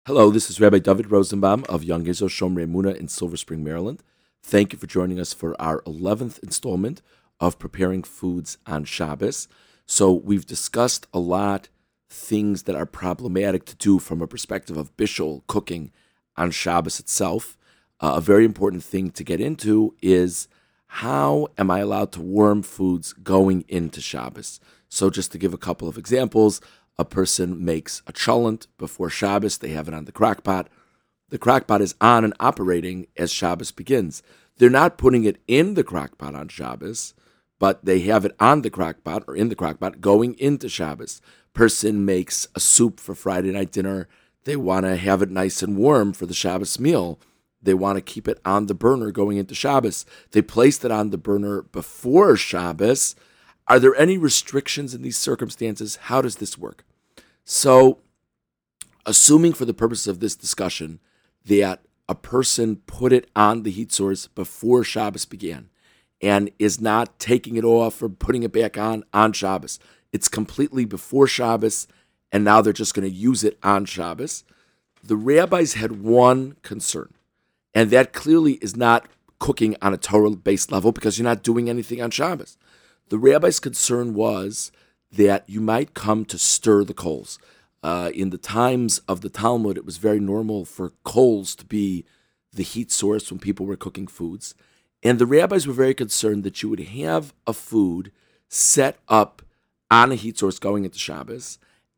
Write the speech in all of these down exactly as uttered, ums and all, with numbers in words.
Hello, this is Rabbi David Rosenbaum of Young Israel Shomrei Emunah in Silver Spring, Maryland. Thank you for joining us for our eleventh installment of Preparing Foods on Shabbos. So we've discussed a lot things that are problematic to do from a perspective of bishul cooking on Shabbos itself. Uh, a very important thing to get into is how am I allowed to warm foods going into Shabbos? So just to give a couple of examples, a person makes a cholent before Shabbos. They have it on the crock pot. The crock pot is on and operating as Shabbos begins. They're not putting it in the crock pot on Shabbos, but they have it on the crock pot or in the crock pot going into Shabbos. Person makes a soup for Friday night dinner. They want to have it nice and warm for the Shabbos meal. They want to keep it on the burner going into Shabbos. They placed it on the burner before Shabbos. Are there any restrictions in these circumstances? How does this work? So, assuming for the purposes of this discussion that a person put it on the heat source before Shabbos began and is not taking it off or putting it back on on Shabbos, it's completely before Shabbos, and now they're just going to use it on Shabbos. The rabbis had one concern, and that clearly is not cooking on a Torah-based level because you're not doing anything on Shabbos. The rabbi's concern was that you might come to stir the coals. Uh, in the times of the Talmud, it was very normal for coals to be the heat source when people were cooking foods. And the rabbis were very concerned that you would have a food set up on a heat source going into Shabbos,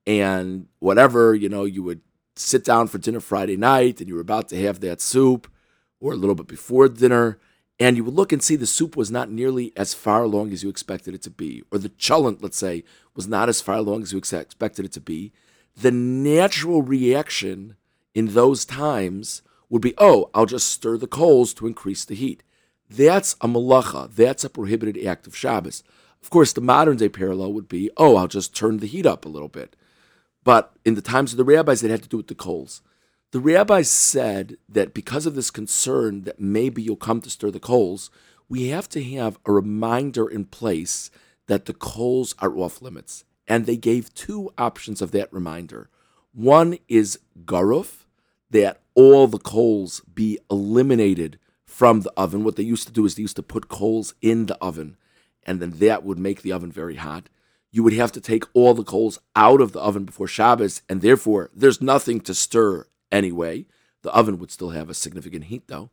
and whatever, you know, you would sit down for dinner Friday night, and you were about to have that soup, or a little bit before dinner, and you would look and see the soup was not nearly as far along as you expected it to be, or the cholent, let's say, was not as far along as you ex- expected it to be. The natural reaction in those times would be, oh, I'll just stir the coals to increase the heat. That's a malacha. That's a prohibited act of Shabbos. Of course, the modern day parallel would be, oh, I'll just turn the heat up a little bit. But in the times of the rabbis, it had to do with the coals. The rabbis said that because of this concern that maybe you'll come to stir the coals, we have to have a reminder in place that the coals are off limits. And they gave two options of that reminder. One is garuf, that all the coals be eliminated from the oven. What they used to do is they used to put coals in the oven, and then that would make the oven very hot. You would have to take all the coals out of the oven before Shabbos, and therefore there's nothing to stir anyway. The oven would still have a significant heat, though.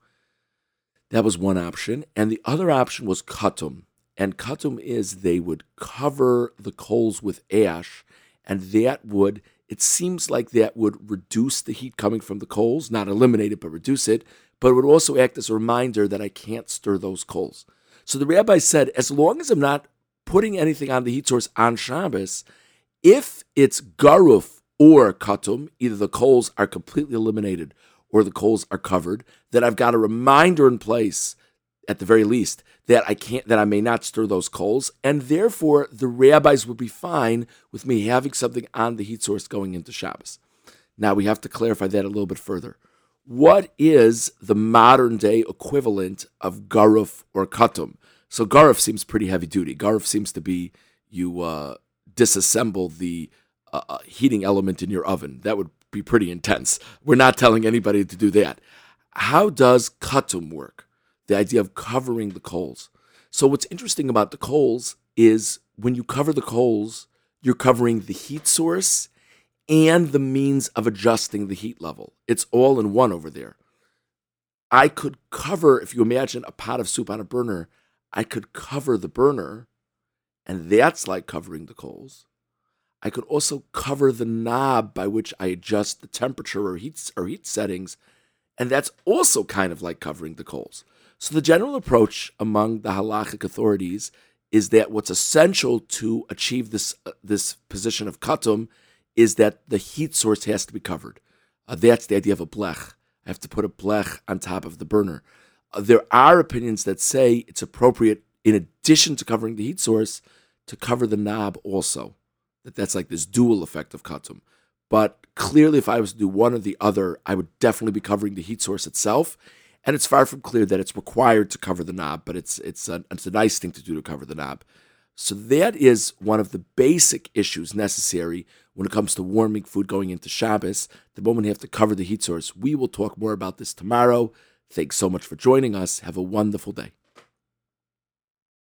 That was one option. And the other option was katum. And katum is they would cover the coals with ash, and that would, it seems like that would reduce the heat coming from the coals, not eliminate it, but reduce it, but it would also act as a reminder that I can't stir those coals. So the rabbi said, as long as I'm not putting anything on the heat source on Shabbos, if it's garuf or katum, either the coals are completely eliminated or the coals are covered, then I've got a reminder in place, at the very least, that I can't, that I may not stir those coals, and therefore the rabbis would be fine with me having something on the heat source going into Shabbos. Now we have to clarify that a little bit further. What is the modern day equivalent of garuf or katum? So garuf seems pretty heavy duty. Garuf seems to be you uh, disassemble the uh, heating element in your oven. That would be pretty intense. We're not telling anybody to do that. How does katum work? The idea of covering the coals. So what's interesting about the coals is when you cover the coals, you're covering the heat source and the means of adjusting the heat level. It's all in one over there. I could cover, if you imagine a pot of soup on a burner, I could cover the burner, and that's like covering the coals. I could also cover the knob by which I adjust the temperature or heat, or heat settings, and that's also kind of like covering the coals. So the general approach among the halachic authorities is that what's essential to achieve this uh, this position of katum is that the heat source has to be covered. Uh, that's the idea of a blech. I have to put a blech on top of the burner. Uh, there are opinions that say it's appropriate, in addition to covering the heat source, to cover the knob also. That that's like this dual effect of katum. But clearly, if I was to do one or the other, I would definitely be covering the heat source itself. And it's far from clear that it's required to cover the knob, but it's it's a, it's a nice thing to do to cover the knob. So that is one of the basic issues necessary when it comes to warming food going into Shabbos, the moment you have to cover the heat source. We will talk more about this tomorrow. Thanks so much for joining us. Have a wonderful day.